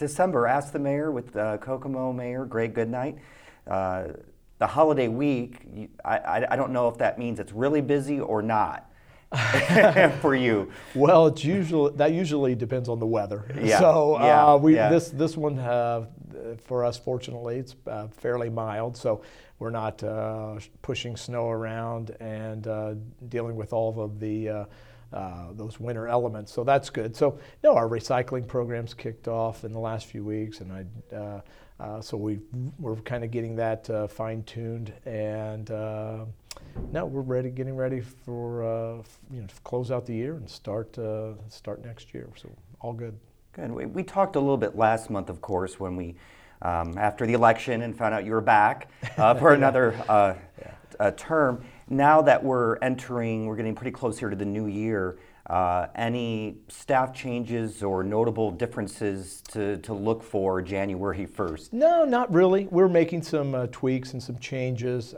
December, Ask the Mayor with Kokomo Mayor Greg Goodnight. The holiday week, I don't know if that means it's really busy or not for you. Well, that usually depends on the weather. Yeah. So yeah. this one for us, fortunately, it's fairly mild. So we're not pushing snow around and dealing with all of the those winter elements. So that's good. So no, our recycling program's kicked off in the last few weeks, and so we're kind of getting that fine-tuned, and no, we're getting ready for to close out the year and start next year. So all good. Good. We talked a little bit last month, of course, when we after the election and found out you were back for another term. Now that we're getting pretty close here to the new year. Any staff changes or notable differences to look for January 1st? No, not really. We're making some tweaks and some changes.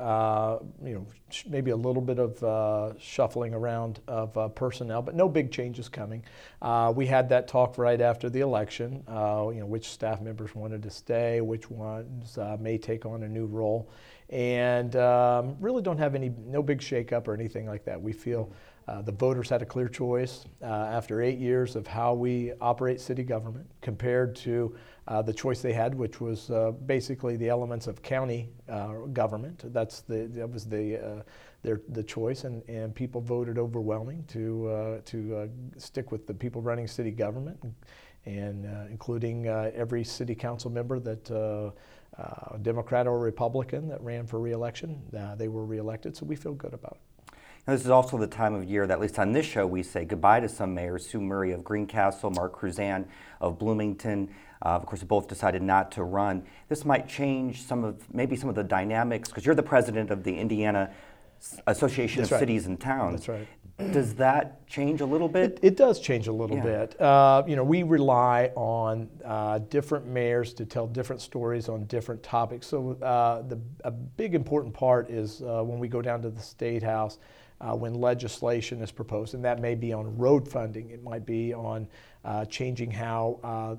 Maybe a little bit of shuffling around of personnel, but no big changes coming. We had that talk right after the election. Which staff members wanted to stay, which ones may take on a new role, and really don't have no big shakeup or anything like that. We feel. The voters had a clear choice after 8 years of how we operate city government compared to the choice they had, which was basically the elements of county government. That was the choice, and people voted overwhelming to stick with the people running city government, and including every city council member that Democrat or Republican that ran for re-election. They were re-elected, so we feel good about it. Now, this is also the time of year that, at least on this show, we say goodbye to some mayors. Sue Murray of Greencastle, Mark Cruzan of Bloomington. Of course, both decided not to run. This might change maybe some of the dynamics, because you're the president of the Indiana Association of Cities and Towns. That's right. Does that change a little bit? It does change a little bit. We rely on different mayors to tell different stories on different topics. So a big important part is when we go down to the State House, when legislation is proposed, and that may be on road funding, it might be on changing how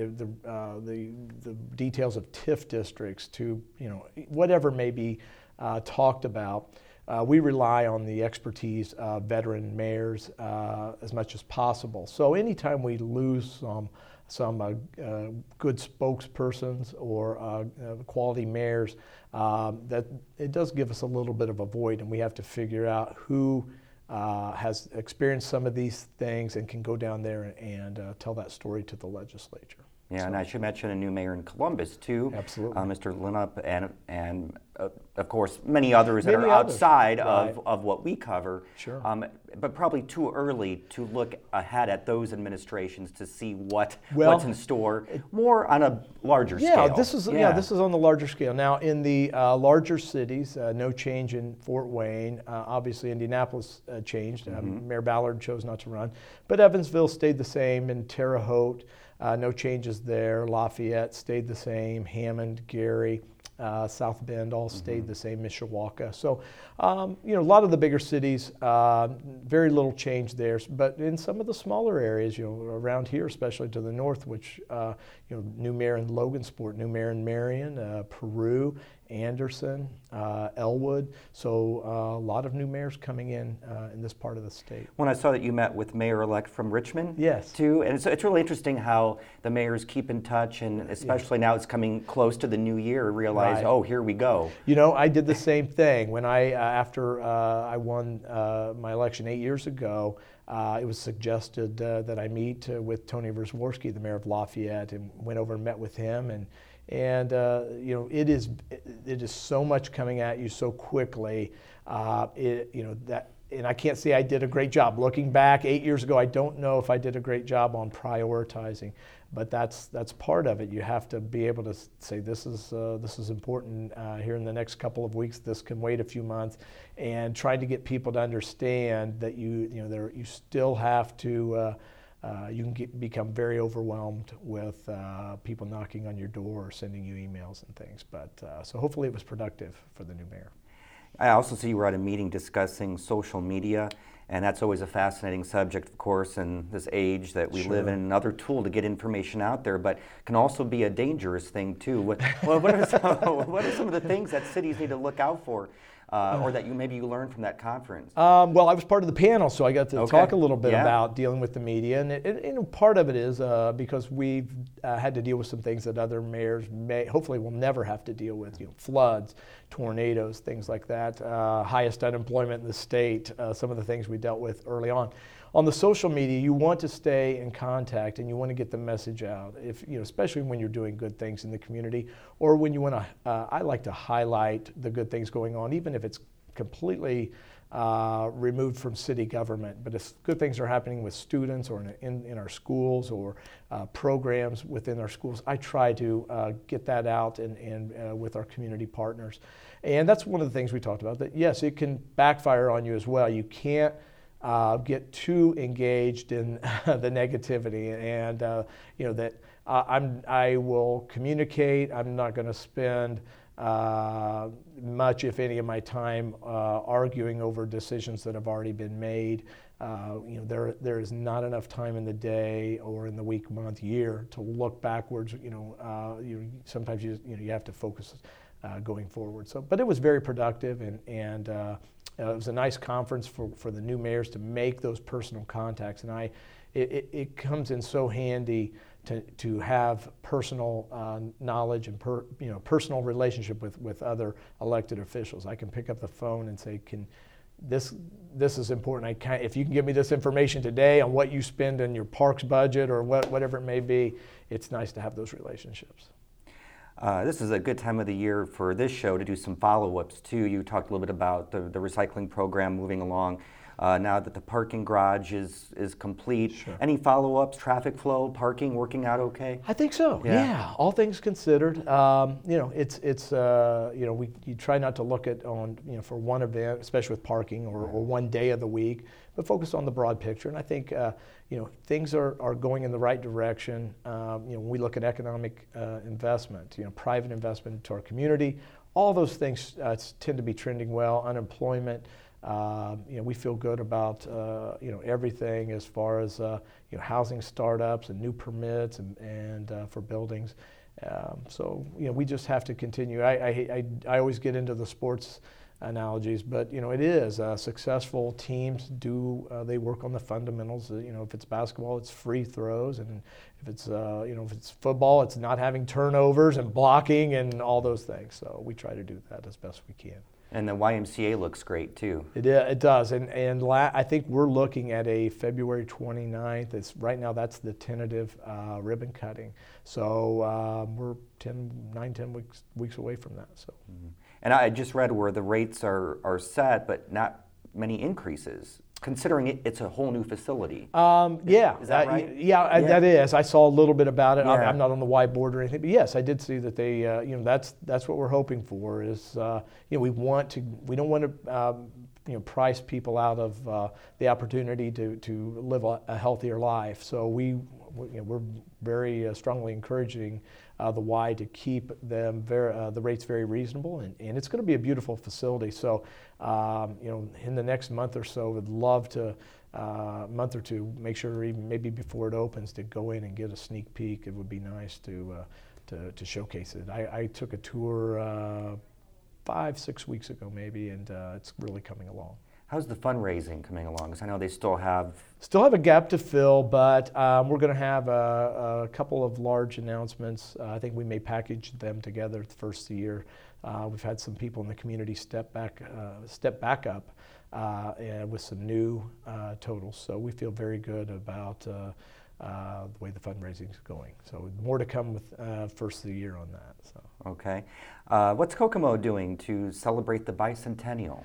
the details of TIF districts to whatever may be talked about. We rely on the expertise of veteran mayors as much as possible. So anytime we lose some good spokespersons or quality mayors, that it does give us a little bit of a void, and we have to figure out who has experienced some of these things and can go down there and tell that story to the legislature. Yeah, and I should mention a new mayor in Columbus, too. Absolutely. Mr. Linup, and of course, many others that are outside of what we cover. Sure. But probably too early to look ahead at those administrations to see what's in store, more on a larger scale. This is on the larger scale. Now, in the larger cities, no change in Fort Wayne. Obviously, Indianapolis changed. Mayor Ballard chose not to run. But Evansville stayed the same, and Terre Haute. No changes there. Lafayette stayed the same. Hammond, Gary, South Bend all stayed the same. Mishawaka. So, a lot of the bigger cities, very little change there. But in some of the smaller areas, around here, especially to the north, which, new mayor in Logansport, new mayor in Marion, Peru, Anderson, Elwood. So a lot of new mayors coming in this part of the state. When I saw that you met with Mayor-elect from Richmond, yes, too, and it's really interesting how the mayors keep in touch, and especially now it's coming close to the new year, realize, oh, here we go. I did the same thing when after I won my election 8 years ago. It was suggested that I meet with Tony Versworski, the mayor of Lafayette, and went over and met with him. And it is so much coming at you so quickly. And I can't say I did a great job. Looking back 8 years ago, I don't know if I did a great job on prioritizing, but that's part of it. You have to be able to say this is important here in the next couple of weeks. This can wait a few months, and trying to get people to understand that you still have to. You can become very overwhelmed with people knocking on your door or sending you emails and things. But so hopefully it was productive for the new mayor. I also see you were at a meeting discussing social media, and that's always a fascinating subject, of course, in this age that we live in. Another tool to get information out there, but can also be a dangerous thing too. What are some of the things that cities need to look out for, or that maybe you learned from that conference? Well, I was part of the panel, so I got to talk a little bit about dealing with the media, and part of it is because we've had to deal with some things that other mayors hopefully will never have to deal with, floods, tornadoes, things like that, highest unemployment in the state, some of the things we dealt with early on. On the social media, you want to stay in contact and you want to get the message out, especially when you're doing good things in the community, or when you want to, I like to highlight the good things going on, even if it's completely removed from city government. But if good things are happening with students or in our schools or programs within our schools, I try to get that out and with our community partners. And that's one of the things we talked about, that yes, it can backfire on you as well. You can't get too engaged in the negativity, and that I will communicate. I'm not going to spend much, if any, of my time arguing over decisions that have already been made. There is not enough time in the day or in the week, month, year to look backwards. Sometimes you have to focus going forward. But it was very productive, and it was a nice conference for the new mayors to make those personal contacts, and it comes in so handy to have personal knowledge and personal relationship with other elected officials. I can pick up the phone and say, this is important. If you can give me this information today on what you spend in your parks budget or whatever it may be, it's nice to have those relationships. This is a good time of the year for this show to do some follow-ups too. You talked a little bit about the recycling program moving along. Now that the parking garage is complete, Sure. Any follow-ups, traffic flow, parking working out okay? I think so. Yeah. All things considered, you try not to look at for one event, especially with parking or one day of the week, but focus on the broad picture. And I think things are going in the right direction. When we look at economic investment, private investment into our community, all those things tend to be trending well. Unemployment. We feel good about everything as far as housing startups and new permits and for buildings. We just have to continue. I always get into the sports analogies, but it is successful teams they work on the fundamentals. If it's basketball, it's free throws, and if it's football, it's not having turnovers and blocking and all those things. So we try to do that as best we can. And the YMCA looks great too. It does, and I think we're looking at a February 29th. Right now that's the tentative ribbon cutting. So we're 9-10 weeks away from that. So. Mm-hmm. And I just read where the rates are set, but not many increases, considering it's a whole new facility. Is that right? That is. I saw a little bit about it. Yeah. I'm not on the whiteboard or anything, but yes, I did see that they. That's what we're hoping for. Is we don't want to price people out of the opportunity to live a healthier life. So we're very strongly encouraging the Y to keep them the rates very reasonable, and it's going to be a beautiful facility. So in the next month or so, would love to month or two, make sure even maybe before it opens to go in and get a sneak peek. It would be nice to showcase it. I took a tour 5-6 weeks ago maybe, and it's really coming along. How's the fundraising coming along? Because I know they still have a gap to fill, but we're going to have a couple of large announcements. I think we may package them together the first of the year. We've had some people in the community step back up with some new totals. So we feel very good about the way the fundraising is going. So more to come with first of the year on that. So. Okay. What's Kokomo doing to celebrate the bicentennial?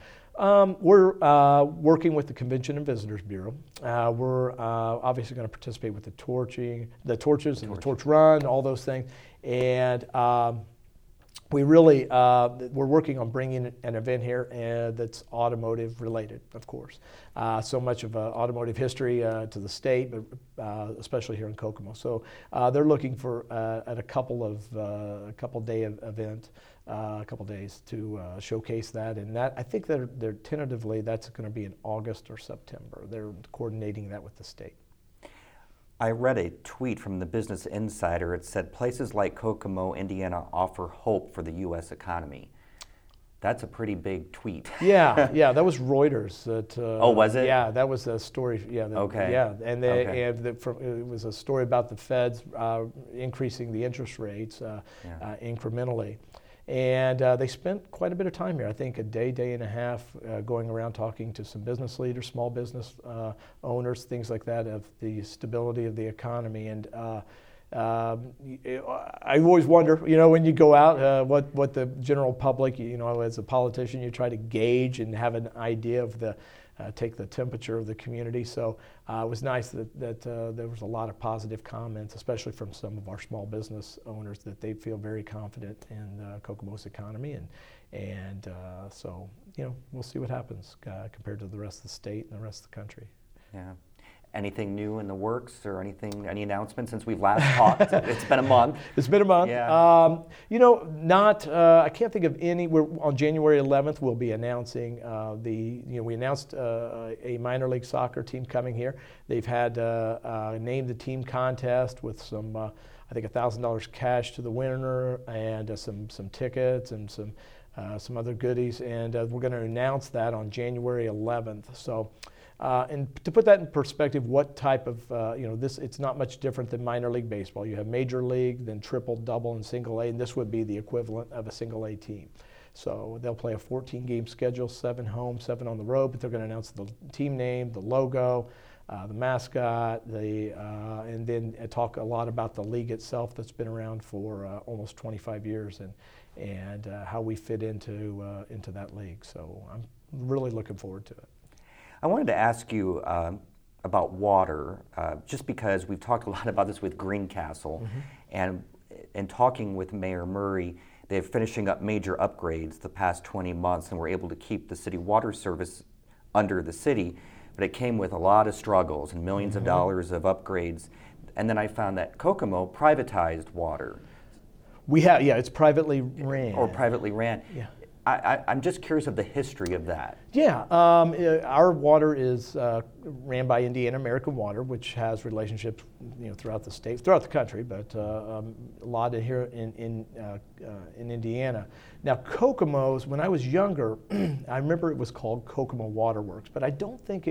We're working with the Convention and Visitors Bureau. We're obviously going to participate with the torches and the torch run, all those things. And we really, we're working on bringing an event here that's automotive related, of course. So much of automotive history to the state, but especially here in Kokomo. So they're looking for at a couple day event, a couple days to showcase that. And that, I think they're tentatively, that's going to be in August or September. They're coordinating that with the state. I read a tweet from the Business Insider. It said places like Kokomo, Indiana offer hope for the U.S. economy. That's a pretty big tweet. Yeah, that was Reuters. That, oh, was it? Yeah, that was a story. Yeah. Okay. Yeah, and it was a story about the Feds increasing the interest rates incrementally. And they spent quite a bit of time here, I think a day and a half, going around talking to some business leaders, small business owners, things like that, of the stability of the economy. And I always wonder, when you go out, what the general public, as a politician, you try to gauge and have an idea of take the temperature of the community. So it was nice that there was a lot of positive comments, especially from some of our small business owners, that they feel very confident in Kokomo's economy. And so, we'll see what happens compared to the rest of the state and the rest of the country. Yeah. Anything new in the works or any announcements since we've last talked? It's been a month. It's been a month. Yeah. I can't think of any. On January 11th, we'll be announcing we announced a minor league soccer team coming here. They've had named the team contest with some, I think $1,000 cash to the winner and some tickets and some other goodies. And we're going to announce that on January 11th. So. And to put that in perspective, what type of, it's not much different than minor league baseball. You have major league, then triple, double, and single A, and this would be the equivalent of a single A team. So they'll play a 14-game schedule, 7 home, 7 on the road, but they're going to announce the team name, the logo, the mascot, and then talk a lot about the league itself that's been around for almost 25 years and how we fit into that league. So I'm really looking forward to it. I wanted to ask you about water, just because we've talked a lot about this with Greencastle, mm-hmm. and in talking with Mayor Murray, they're finishing up major upgrades the past 20 months and were able to keep the city water service under the city, but it came with a lot of struggles and millions mm-hmm. of dollars of upgrades. And then I found that Kokomo privatized water. It's privately ran. Or privately ran. Yeah. I'm just curious of the history of that. Yeah, our water is ran by Indiana American Water, which has relationships, throughout the state, throughout the country, but a lot here in Indiana. Now, Kokomo's, when I was younger, I remember it was called Kokomo Water Works, but I don't think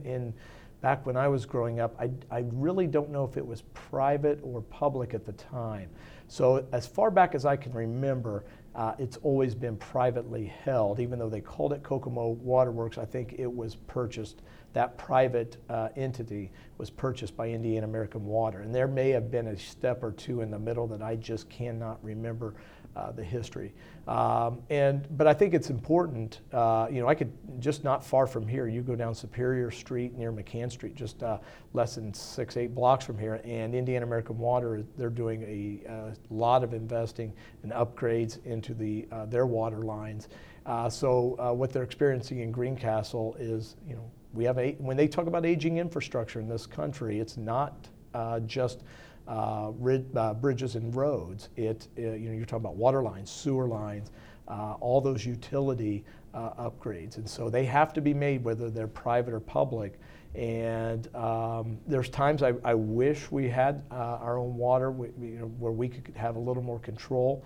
back when I was growing up, I really don't know if it was private or public at the time. So as far back as I can remember, it's always been privately held. Even though they called it Kokomo Water Works, I think it was purchased, that private entity was purchased by Indiana American Water. And there may have been a step or two in the middle that I just cannot remember the history. But I think it's important, I could, just not far from here, you go down Superior Street near McCann Street, just less than 6-8 blocks from here, and Indiana American Water, they're doing a lot of investing and upgrades into their water lines. So what they're experiencing in Greencastle is, when they talk about aging infrastructure in this country, it's not just bridges and roads. You're talking about water lines, sewer lines, all those utility upgrades, and so they have to be made whether they're private or public. And there's times I wish we had our own water, where we could have a little more control.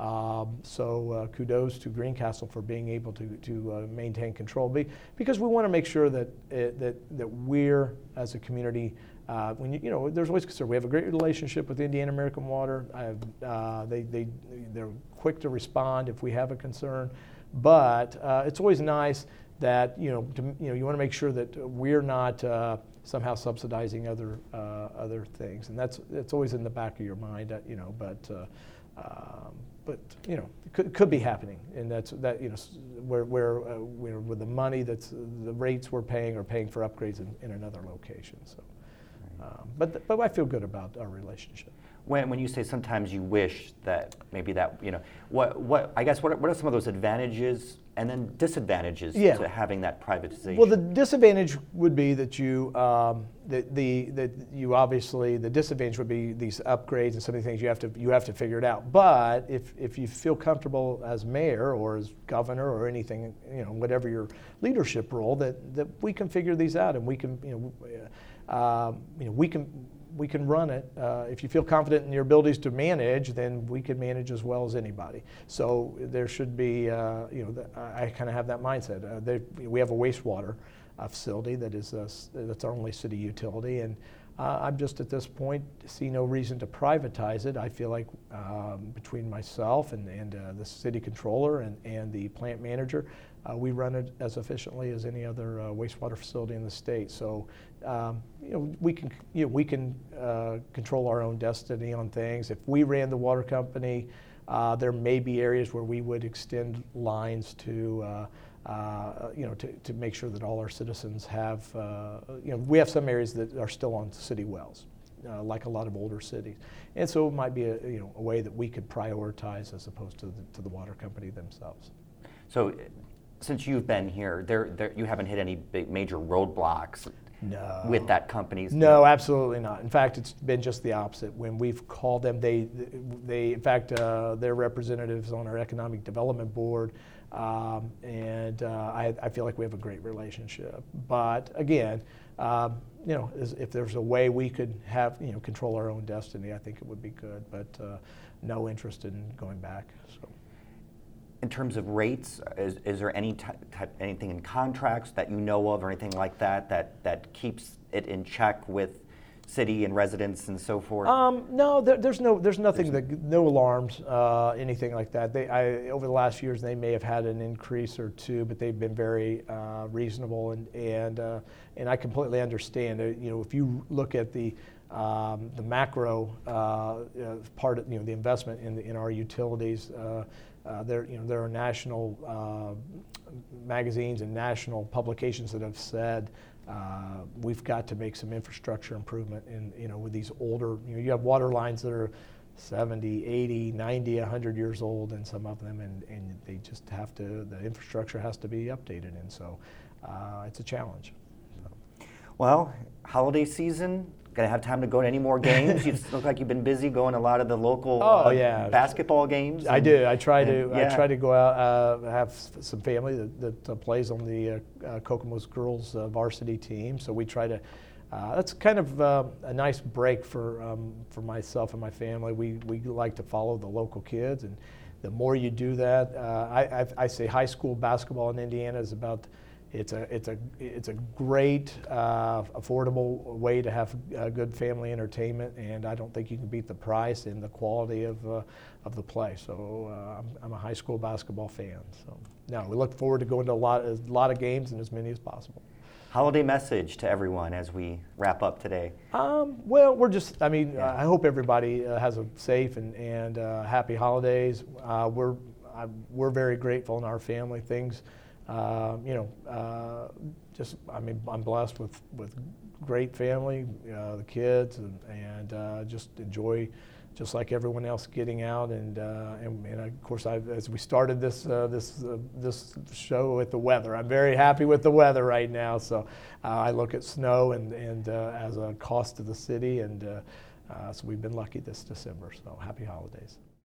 So kudos to Greencastle for being able to maintain control, because we want to make sure that we're, as a community, there's always concern. We have a great relationship with Indiana American Water. They're quick to respond if we have a concern, but it's always nice that you want to make sure that we're not somehow subsidizing other things, and it's always in the back of your mind, but it could be happening, and where with the money the rates we're paying are paying for upgrades in another location. So, but I feel good about our relationship. When you say sometimes you wish that maybe that, what I guess what are some of those advantages and then disadvantages to having that privatization? Well, the disadvantage would be that you obviously, the disadvantage would be these upgrades and some of the things you have to figure it out. But if you feel comfortable as mayor or as governor or anything, whatever your leadership role, that we can figure these out and we can we can run it. If you feel confident in your abilities to manage, then we can manage as well as anybody. So there should be, I kind of have that mindset. We have a wastewater facility that's our only city utility, and I'm just at this point see no reason to privatize it. I feel like between myself and the city controller and the plant manager, we run it as efficiently as any other wastewater facility in the state. So we can control our own destiny on things. If we ran the water company, there may be areas where we would extend lines to make sure that all our citizens have. We have some areas that are still on city wells, like a lot of older cities, and so it might be a way that we could prioritize as opposed to the water company themselves. So, since you've been here, you haven't hit any big major roadblocks. No. With that company's? No, absolutely not. In fact, it's been just the opposite. When we've called them, they in fact, their representatives on our economic development board, and I feel like we have a great relationship. But again, if there's a way we could have, control our own destiny, I think it would be good. But no interest in going back. So. In terms of rates, is there anything in contracts that you know of or anything like that keeps it in check with city and residents and so forth? No, there's nothing, no alarms, anything like that. Over the last years, they may have had an increase or two, but they've been very reasonable, and I completely understand. If you look at the macro part of the investment in our utilities. There are national magazines and national publications that have said we've got to make some infrastructure improvement with these older. You have water lines that are 70, 80, 90, 100 years old, and some of them, and they just have to. The infrastructure has to be updated, and so it's a challenge. Well, holiday season. Gonna have time to go to any more games? You look like you've been busy going to a lot of the local basketball games. I do. I try to go out. Have some family that plays on the Kokomo's girls varsity team. So we try to. That's kind of a nice break for myself and my family. We like to follow the local kids, and the more you do that, I say high school basketball in Indiana is about. It's a great, affordable way to have good family entertainment, and I don't think you can beat the price and the quality of the play. So I'm a high school basketball fan. So now we look forward to going to a lot of games and as many as possible. Holiday message to everyone as we wrap up today. Well, we're just. I hope everybody has a safe and happy holidays. We're very grateful in our family. I'm blessed with great family, the kids, and just enjoy, just like everyone else, getting out and of course, as we started this show with the weather, I'm very happy with the weather right now. So I look at snow and as a cost to the city, and so we've been lucky this December. So happy holidays.